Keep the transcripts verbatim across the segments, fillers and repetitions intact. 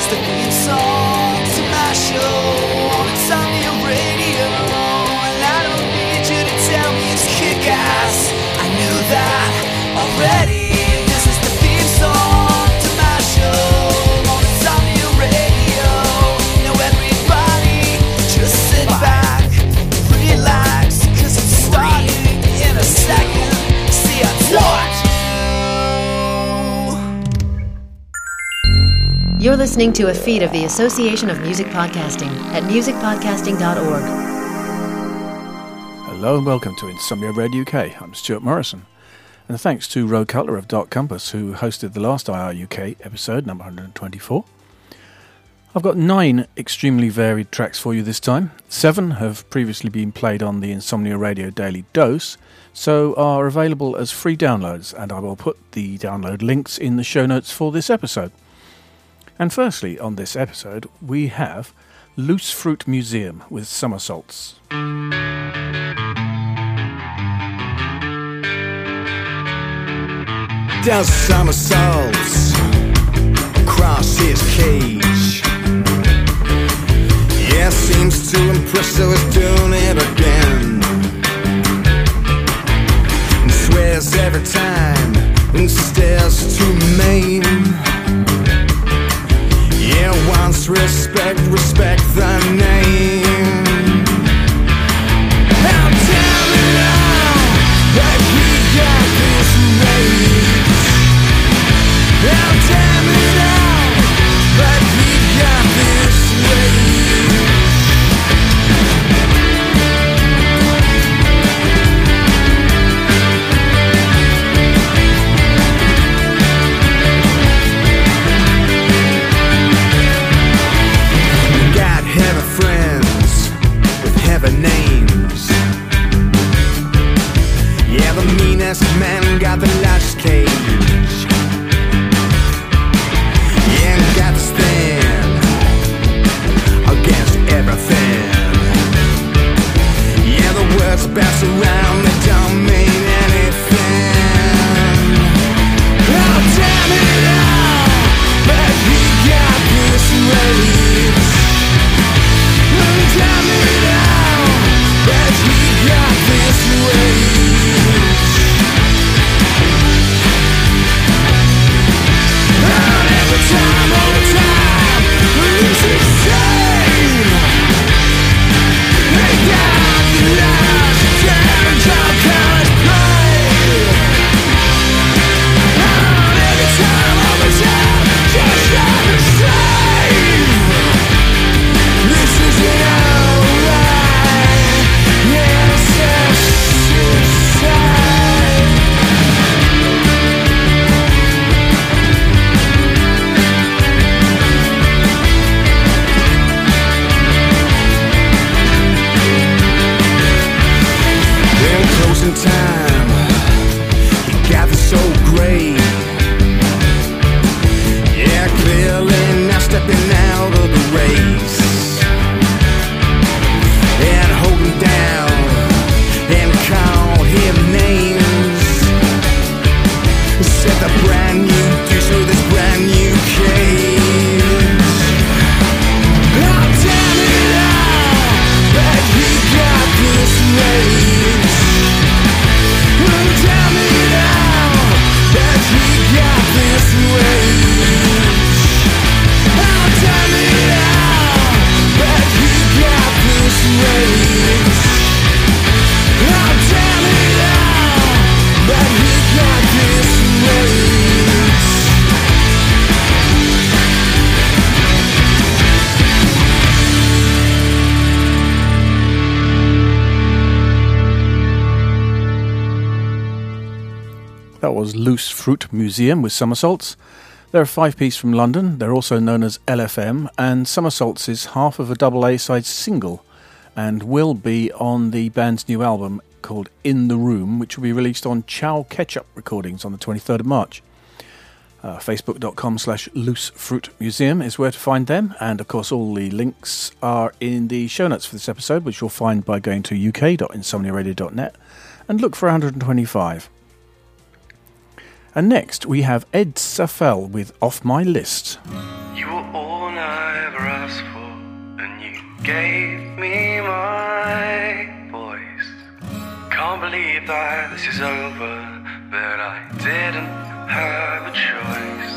the theme song to my show on Insomnia Radio. And I don't need you to tell me it's kick-ass, I knew that already. This is the theme song to my show on Insomnia Radio. Now everybody just sit back, relax, cause it's starting in a second. See, I told you. You're listening to a feed of the Association of Music Podcasting at music podcasting dot org. Hello and welcome to Insomnia Radio U K. I'm Stuart Morrison. And thanks to Ro Cutler of Dark Compass, who hosted the last I R U K episode, number one hundred twenty-four. I've got nine extremely varied tracks for you this time. Seven have previously been played on the Insomnia Radio Daily Dose, so are available as free downloads, and I will put the download links in the show notes for this episode. And firstly, on this episode, we have Loose Fruit Museum with Somersaults. Does somersaults across his cage. Yeah, seems to impress, so he's doing it again. And swears every time and stares to maim. Yeah, wants respect, respect the name. How damn it all that we got this race. How damn it all that we got this race. Got heavy friends with heavy names. Yeah, the meanest man got the largest cage. Yeah, and got to stand against everything. Yeah, the words bounce around, they don't mean anything. Oh, damn it all, but we got this race. Oh, damn it all, but we got this race. And every time, all the time, it's the same. They got the last damn job college play. And every time, all the time, just like the same. This isn't alright. Yes, it's suicide. Then closing time, he got the so great. Yeah, clearly now stepping out of the race. And holding down and call him names. Set the brand new dish with this brand new cage. Oh, damn it all, but he got this race. Oh, damn it all, but he got this race. Oh, damn it all, but he got this race. Oh, damn it all, but he got this race. That was Loose Fruit Museum with Somersaults. They're a five-piece from London. They're also known as L F M, and Somersaults is half of a double A-side single and will be on the band's new album called In the Room, which will be released on Chow Ketchup Recordings on the twenty-third of March. Uh, Facebook.com slash Loose Fruit Museum is where to find them, and of course all the links are in the show notes for this episode, which you'll find by going to u k dot insomnia radio dot net and look for one hundred twenty-five. And next we have Ed Safel with Off My List. You were all I ever asked for, and you gave me my voice. Can't believe that this is over, but I didn't have a choice.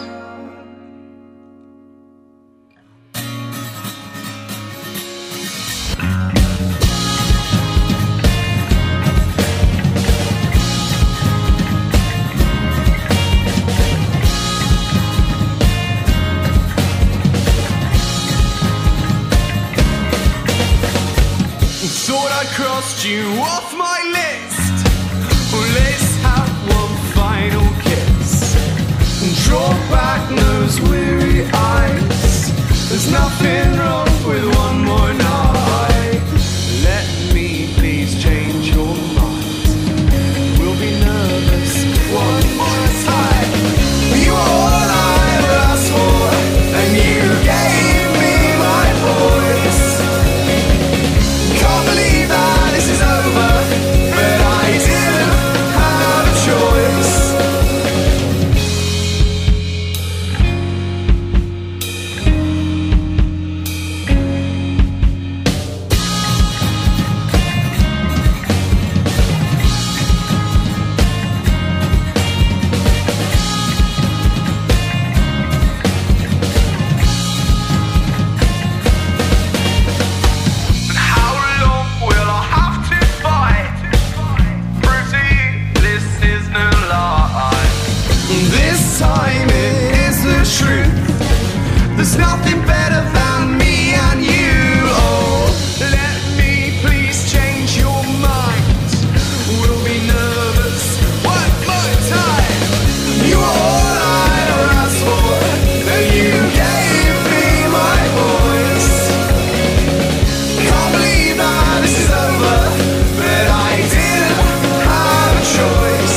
Thought I crossed you off my list. Well, let's have one final kiss. Draw back those weary eyes. There's nothing wrong with one more night. Let me please change your mind. We'll be nervous one more time. You are all I ever asked for, and you gave me my voice. Can't believe that this is over, but I didn't have a choice. There's nothing better than me and you. Oh, let me please change your mind. We'll be nervous one more time. You are all I ever asked for, and you gave me my voice. Can't believe that this is over, but I didn't have a choice.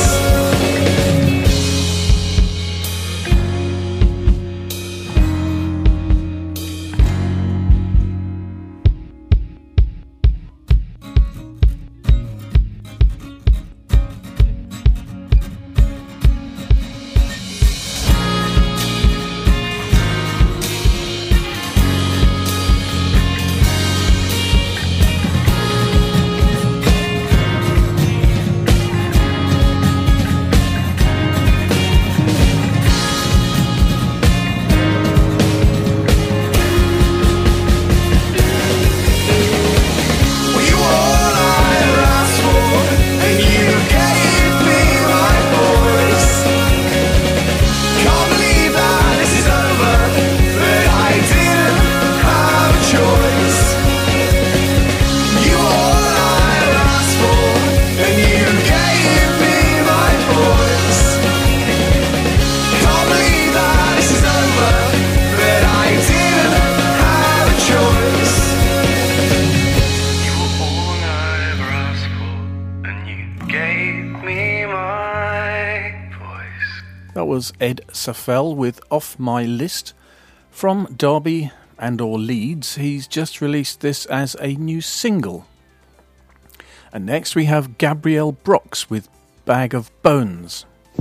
Was Ed Safell with Off My List. From Derby and or Leeds, he's just released this as a new single. And next we have Gabrielle Brox with Bag of Bones.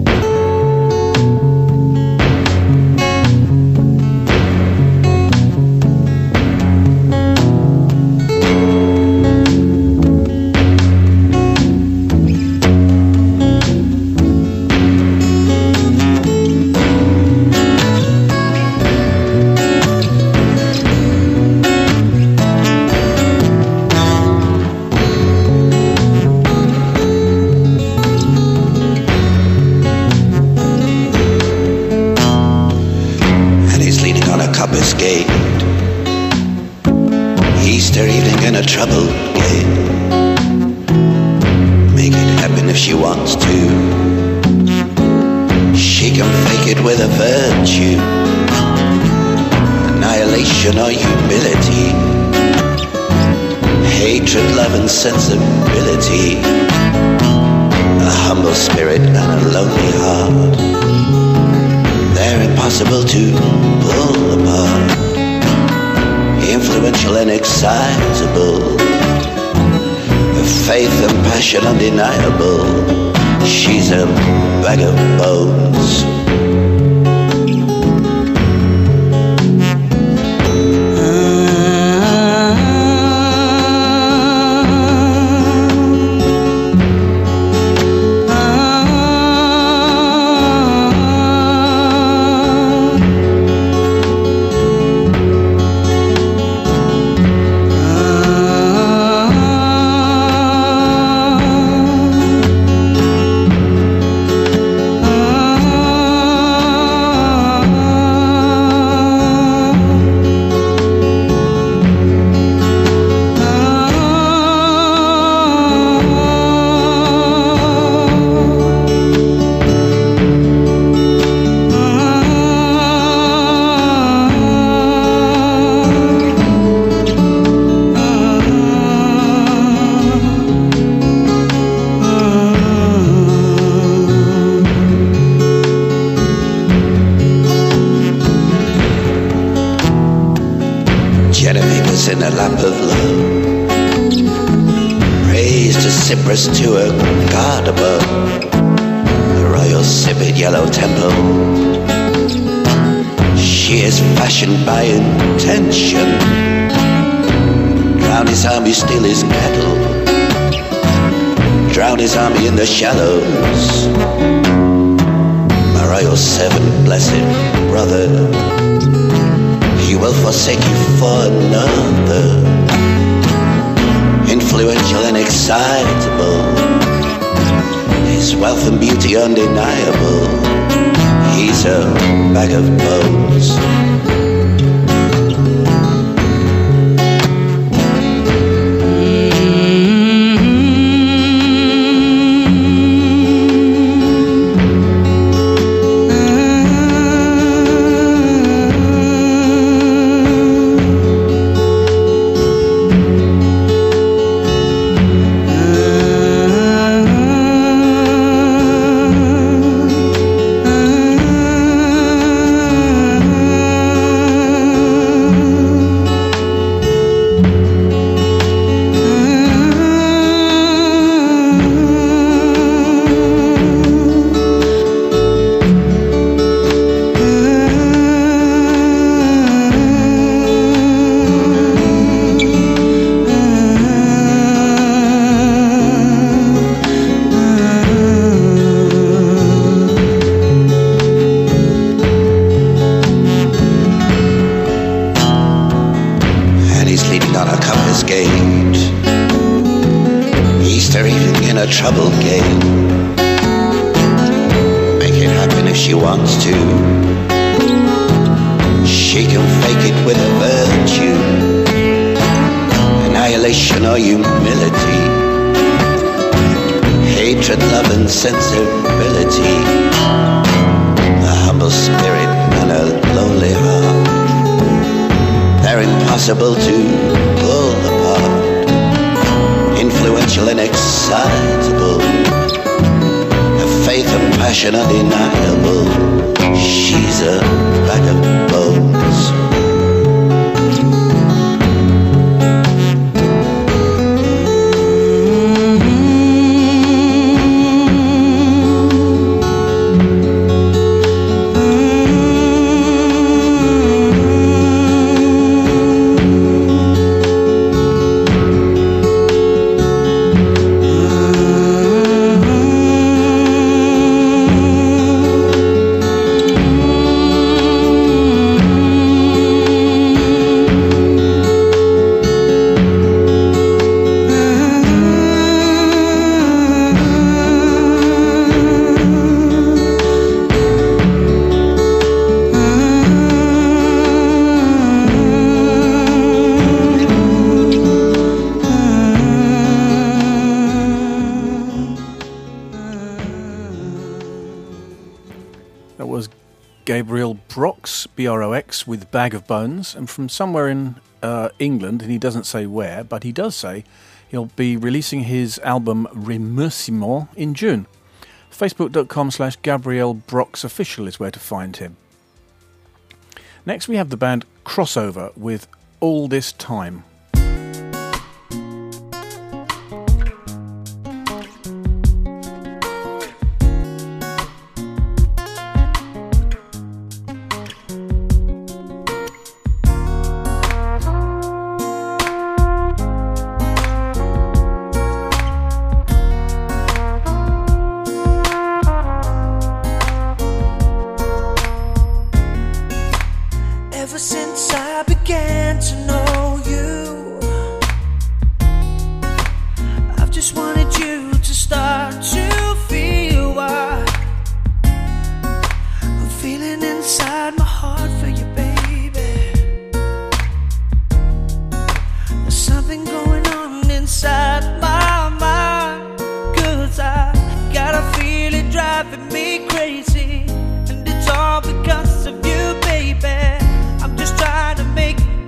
Easter evening in a troubled gate. Make it happen if she wants to. She can fake it with a virtue, annihilation or humility, hatred, love and sensibility, a humble spirit and a lonely heart. They're impossible to pull apart. Influential and excitable, faith and passion undeniable. She's a bag of bones. peace in a lap of love. Praise to Cyprus, to a god above, the royal Cybid yellow temple. She is fashioned by intention. Drown his army, steal his cattle. Drown his army in the shallows. My royal seven, blessed brother, he will forsake you for another. Influential and excitable, his wealth and beauty undeniable. He's a bag of bones. Troubled game. Make it happen if she wants to. She can fake it with a virtue, annihilation or humility, hatred, love and sensibility, a humble spirit and a lonely heart. They're impossible to pull apart. Influential and excitable, a faith and passion undeniable. She's a bag of bones. Gabriel Brox, B R O X, with Bag of Bones, and from somewhere in uh, England, and he doesn't say where, but he does say he'll be releasing his album Remerciement in June. Facebook.com slash Gabriel Brox Official is where to find him. Next we have the band Crossover with All This Time. Ever since I began to know you, I've just wanted you to start to feel what I'm feeling inside my heart for you, baby. There's something going on inside my mind, 'cause I gotta feel it driving me crazy, and it's all because of you, baby. I'm just trying to make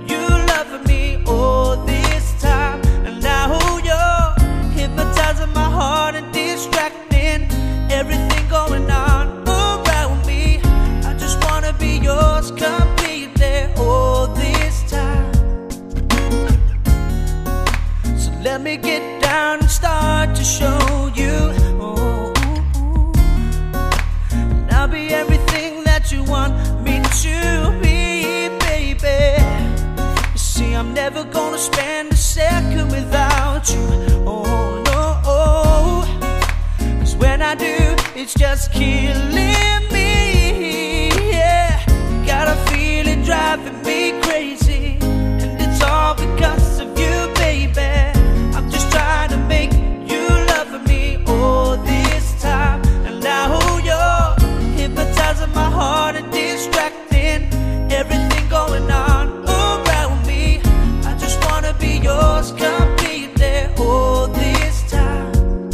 me get down and start to show you. Oh, and I'll be everything that you want me to be, baby. You see, I'm never gonna spend a second without you. Oh no, oh. 'Cause when I do, it's just killing me. Yeah, got a feeling driving me crazy, and it's all because of you, baby. I'm just trying to make you love me all this time, and now you're hypnotizing my heart and distracting everything going on around me. I just wanna be yours completely all this time.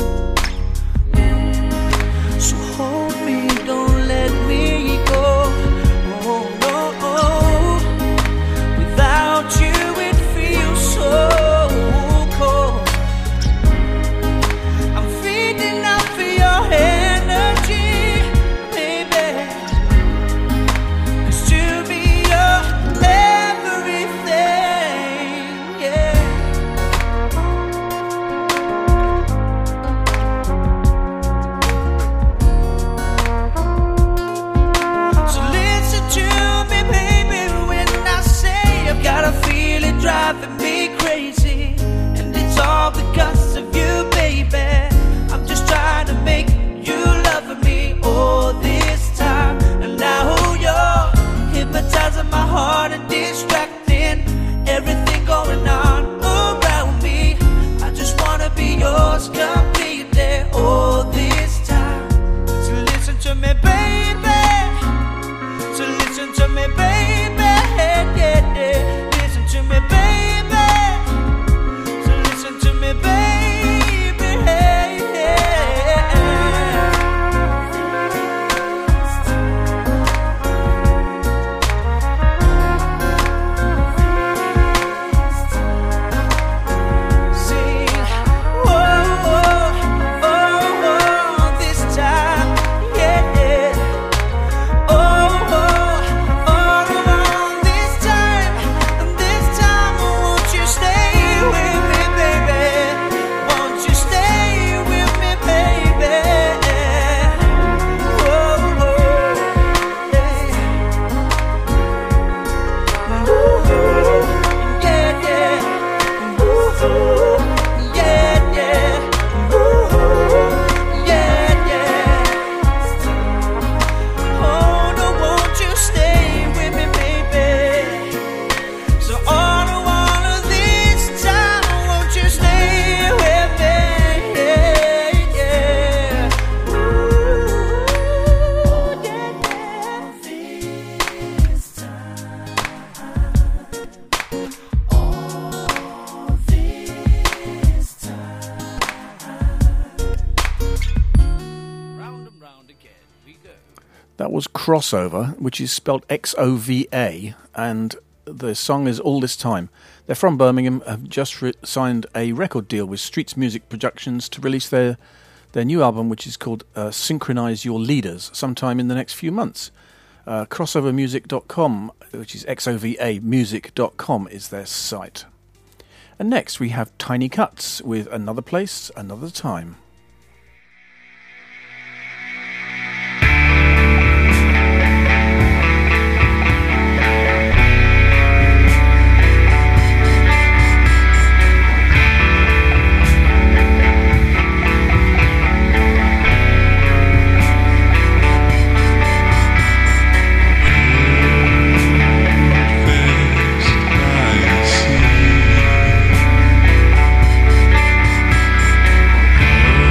So hold me, don't let me go. Oh, oh, oh. Without you it feels so cold. I'm feeding off of your energy, baby. 'Cause to me you're everything, yeah. So listen to me, baby, when I say I've got a feeling driving me crazy, and it's all because of you, baby. I'm just trying to make you love me all this time, and now you're hypnotizing my heart and distracting everything going on around me. I just wanna be yours completely all this time. So listen to me, baby. So listen to me, baby. Yeah, yeah. Listen to me, baby. So listen to me, baby. Hey, yeah. See, oh, oh, oh, oh, this time, yeah, yeah. Oh, oh, oh, oh, this time, this time, won't you stay with me, baby? Won't you stay with me, baby? Oh, oh, yeah. Ooh, yeah, yeah. Ooh, yeah, yeah. Ooh, yeah, yeah. Oh, no, won't you stay with me, baby? So all I want of this time, won't you stay with me? Yeah, yeah. Ooh, yeah, yeah. This time, all this time. Round and round again we go. That was Crossover, which is spelled X O V A, and the song is All This Time. They're from Birmingham, have just re- signed a record deal with Streets Music Productions to release their their new album, which is called uh, Synchronize Your Leaders, sometime in the next few months. Uh, crossover music dot com, which is X O V A music dot com, is their site. And next we have Tiny Cuts with Another Place, Another Time. I see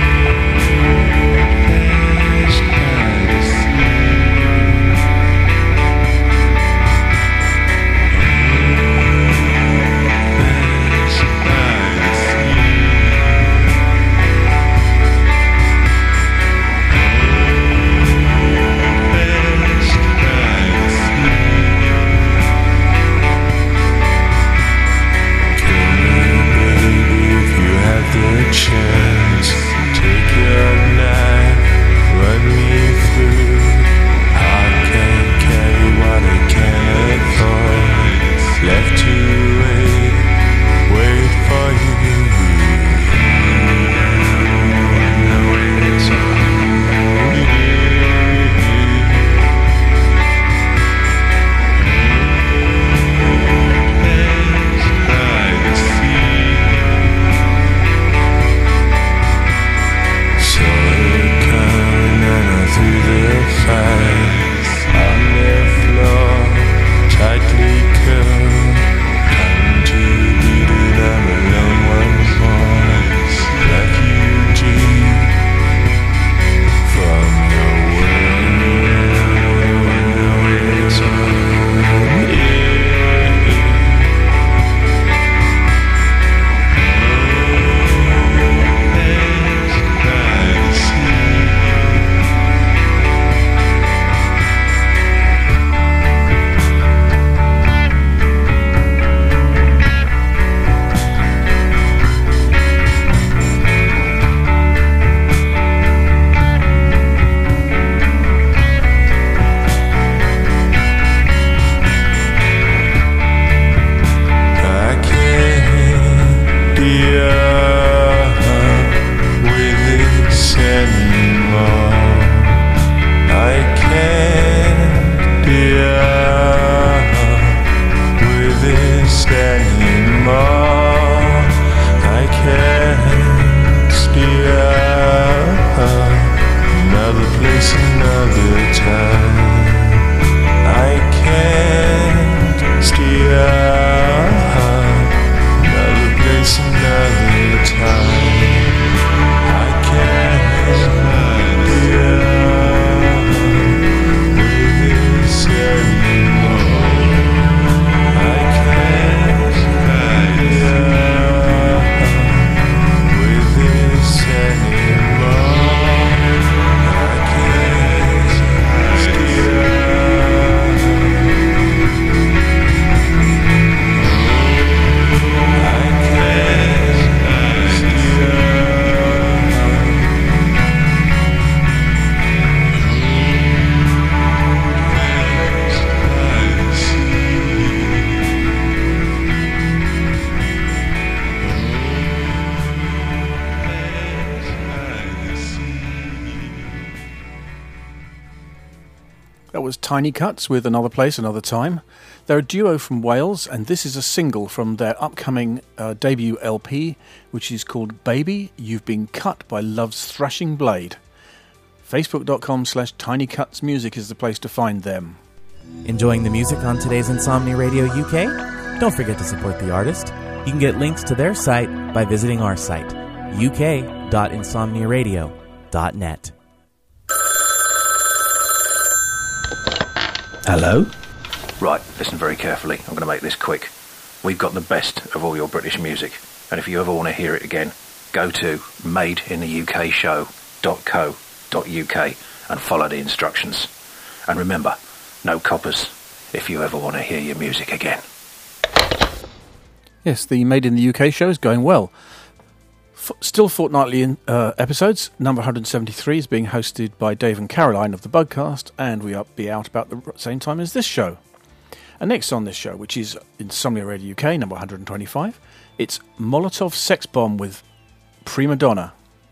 was Tiny Cuts with Another Place, Another Time. They're a duo from Wales, and this is a single from their upcoming uh, debut L P, which is called Baby, You've Been Cut by Love's Thrashing Blade. Facebook.com slash Tiny Cuts Music is the place to find them. Enjoying the music on today's Insomnia Radio U K? Don't forget to support the artist. You can get links to their site by visiting our site, u k dot insomnia radio dot net. Hello? Right, listen very carefully. I'm going to make this quick. We've got the best of all your British music, and if you ever want to hear it again, go to made in the U K show dot co dot u k and follow the instructions. And remember, no coppers if you ever want to hear your music again. Yes, the Made in the U K show is going well. F- still fortnightly in, uh, episodes. Number one hundred seventy-three is being hosted by Dave and Caroline of the Bugcast, and we will be out about the same time as this show. And next on this show, which is Insomnia Radio U K, number one hundred twenty-five, it's Molotov Sex Bomb with Prima Donna.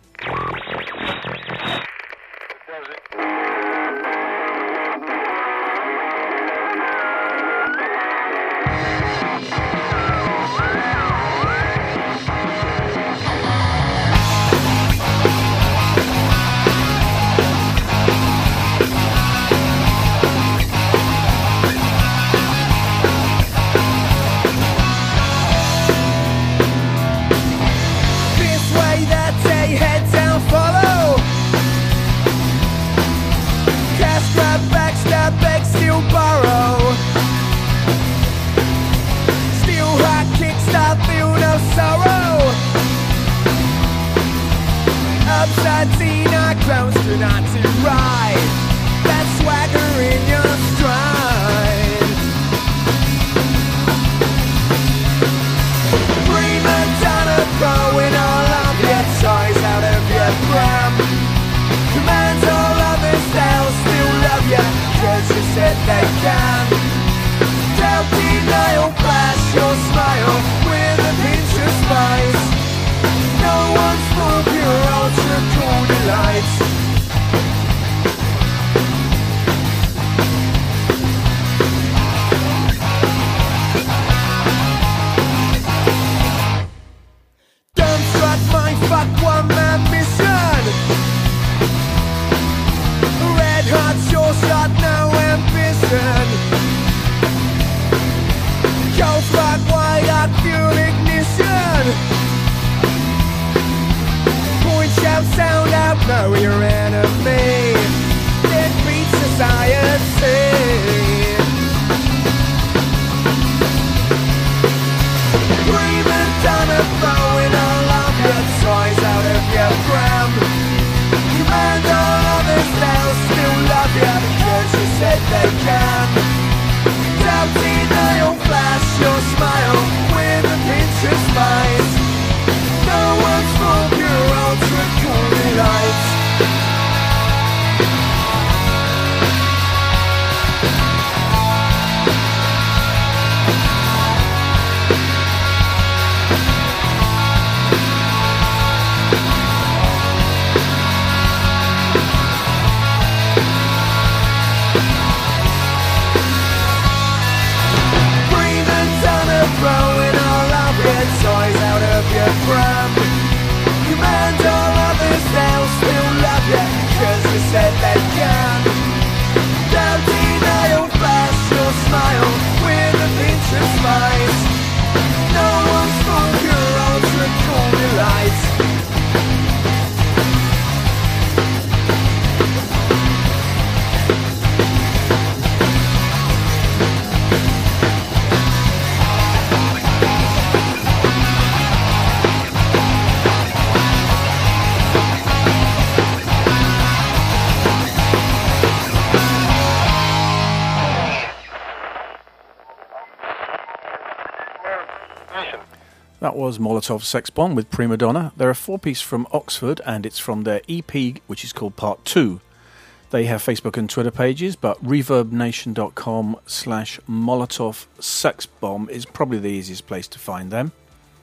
That was Molotov Sex Bomb with Prima Donna. They're a four-piece from Oxford, and it's from their E P, which is called Part two. They have Facebook and Twitter pages, but reverbnation.com slash Molotov Sex Bomb is probably the easiest place to find them.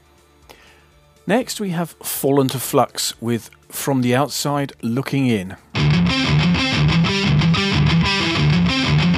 Next, we have Fallen to Flux with From the Outside Looking In.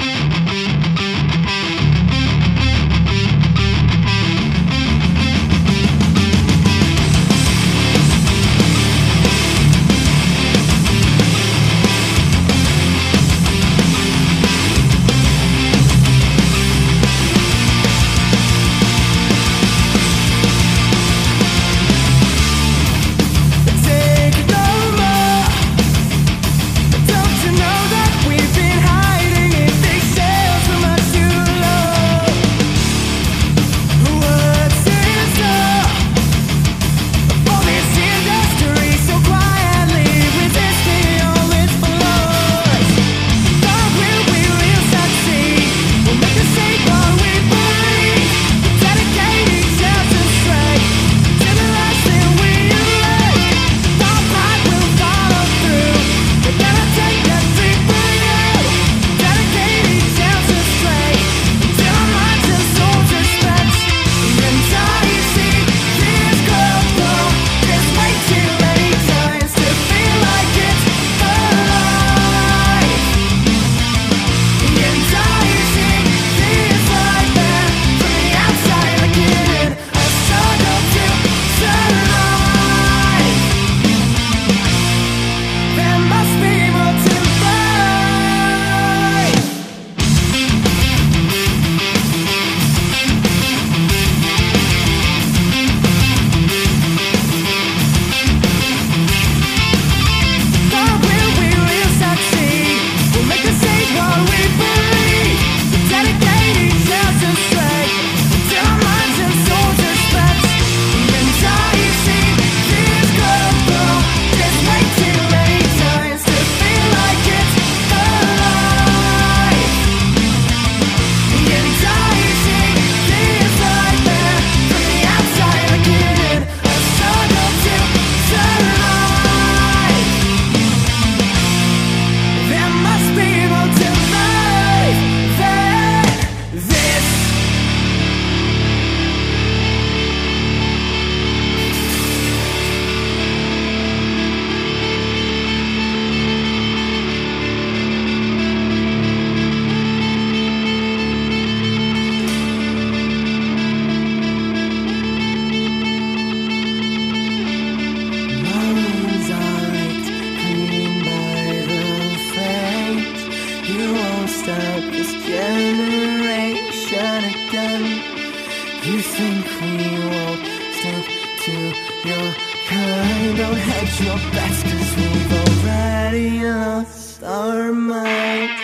You think we won't step to your kind? Don't hedge your bets, cause we've already lost our minds.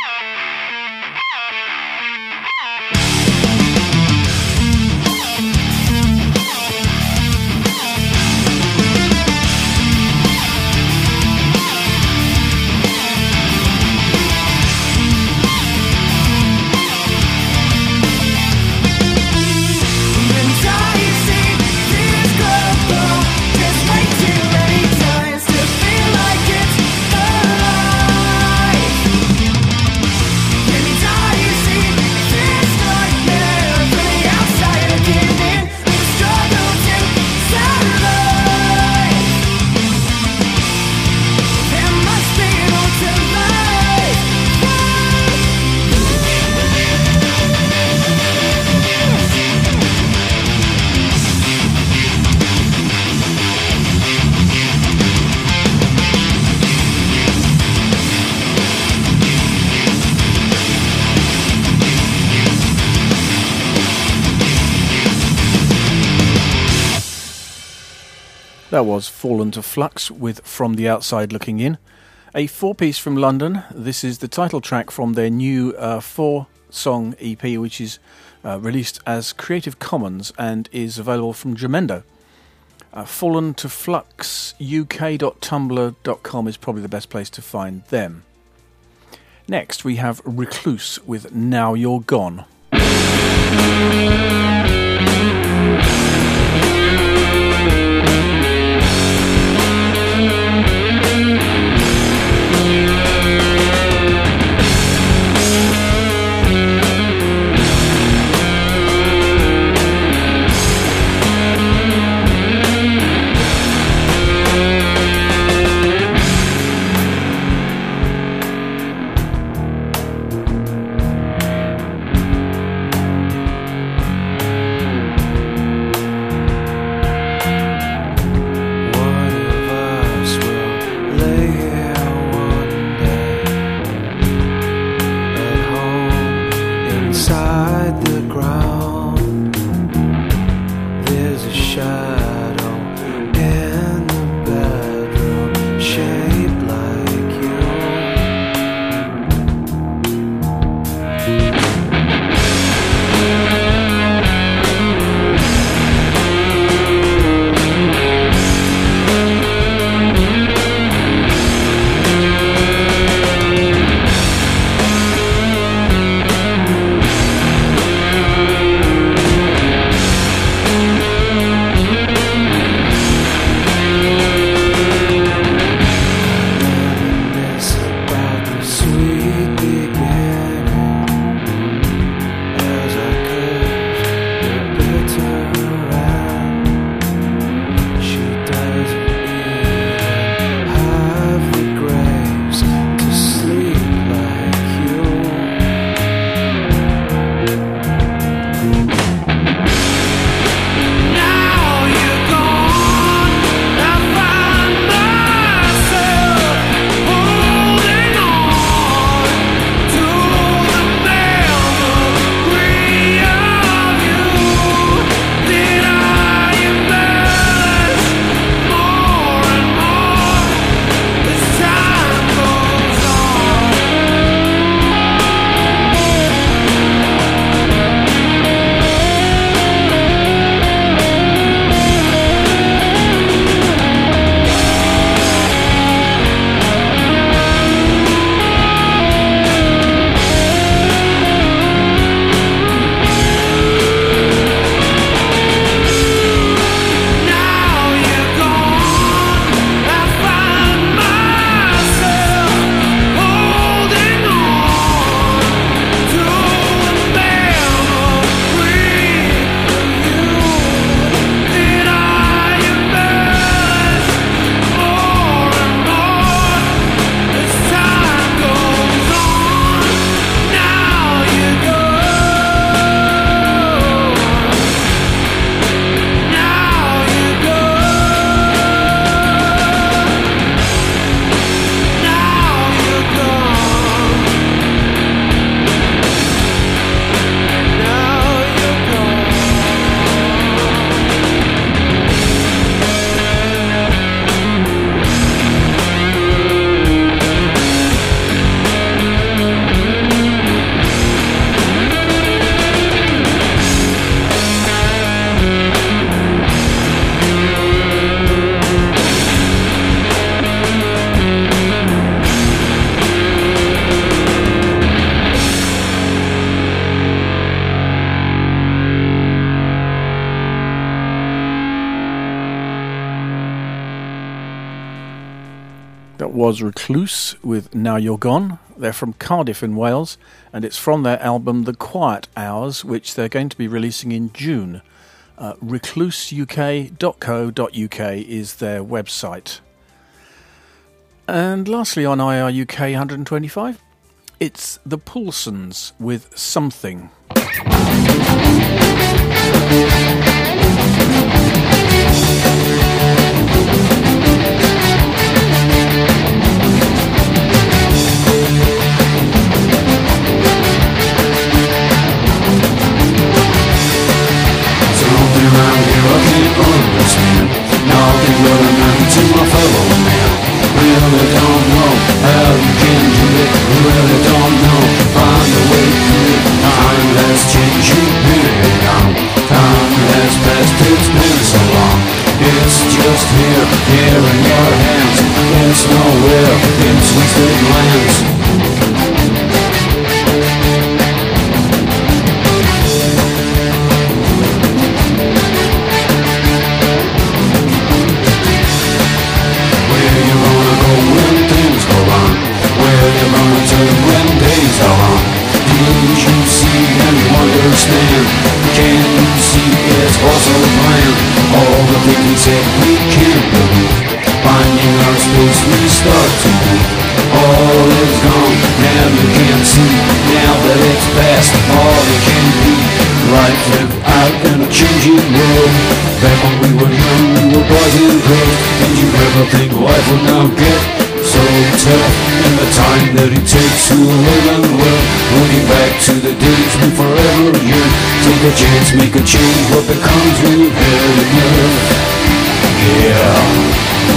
That was Fallen to Flux with From the Outside Looking In. A four-piece from London. This is the title track from their new uh, four-song E P, which is uh, released as Creative Commons and is available from Jamendo. Uh, Fallen to Flux U K dot tumblr dot com is probably the best place to find them. Next, we have Recluse with Now You're Gone. Thank That was Recluse with Now You're Gone. They're from Cardiff in Wales, and it's from their album The Quiet Hours, which they're going to be releasing in June. Uh, recluse u k dot co dot u k is their website. And lastly on I R U K one twenty-five, it's the Poulsons with Something. Around here I can't understand nothing but a man to my fellow man. Really don't know how you can do it. Really don't know, find a way through it. Time has changed, you've been around. Time has passed, it's been so long. It's just here, here in your hands. It's nowhere, it's wasted lands. When days are long, didn't you see and understand? Can you see it's also planned? All the things we said we can't believe, finding our space we start to move. All is gone, now you can't see. Now that it's past, all it can be. Life lived out in a changing world. Back when we were young, we were boys and girls. Did you ever think life would now get so tough in the time that it takes to live and work? Looking back to the days we forever yearned. Take a chance, make a change, what becomes when you've had enough? Yeah.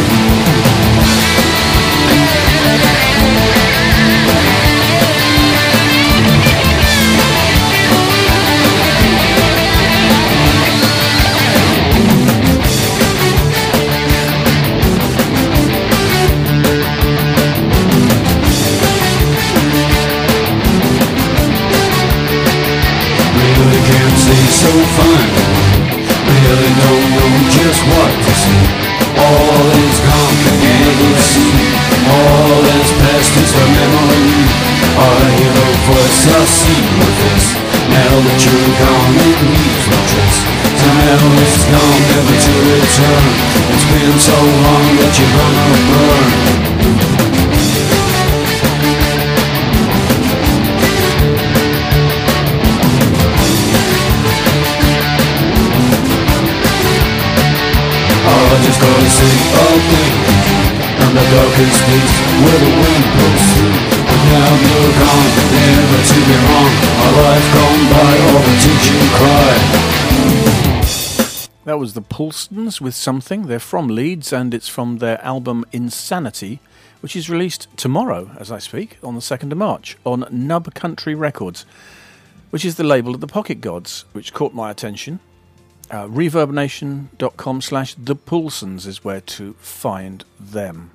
So fun, really don't know just what to say. All is gone, can't even see. All that's past is a memory. Our hero voice I'll see with this. Now that you're gone, it leaves no trace. So now it's gone, never to return. It's been so long that you're gonna burn. I just gotta say a thing on the darkest days where the wind blows through. But now you're gone, never to be wrong. A life gone by, all the teaching cry. That was the Poulsons with Something. They're from Leeds, and it's from their album Insanity, which is released tomorrow, as I speak, on the second of March, on Nub Country Records, which is the label of the Pocket Gods, which caught my attention. Uh, reverbnation.com slash the Poulsons is where to find them.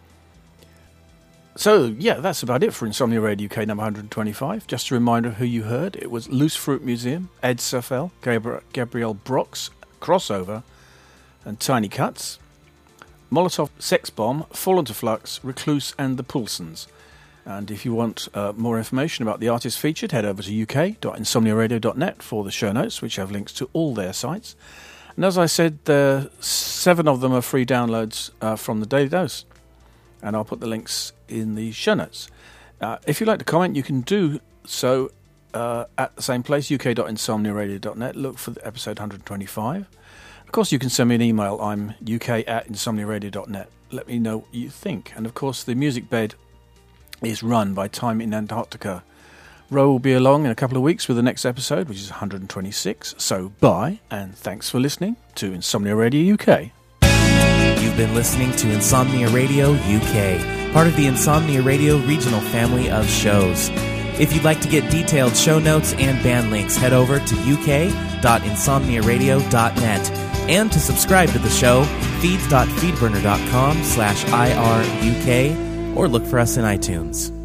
So, yeah, that's about it for Insomnia Radio U K number one twenty-five. Just a reminder of who you heard. It was Loose Fruit Museum, Ed Suffel, Gabriel, Gabrielle Brox, Crossover, and Tiny Cuts, Molotov, Sex Bomb, Fallen to Flux, Recluse, and the Poulsons. And if you want uh, more information about the artists featured, head over to u k dot insomnia radio dot net for the show notes, which have links to all their sites. And as I said, the seven of them are free downloads uh, from the Daily Dose. And I'll put the links in the show notes. Uh, if you'd like to comment, you can do so uh, at the same place, u k dot insomnia radio dot net. Look for the episode one twenty-five. Of course, you can send me an email. I'm u k at insomnia radio dot net. Let me know what you think. And of course, the music bed is run by Time in Antarctica. Ro will be along in a couple of weeks with the next episode, which is one twenty-six. So bye, and thanks for listening to Insomnia Radio U K. You've been listening to Insomnia Radio U K, part of the Insomnia Radio regional family of shows. If you'd like to get detailed show notes and band links, head over to u k dot insomnia radio dot net. And to subscribe to the show, feeds dot feedburner dot com slash I R U K, or look for us in iTunes.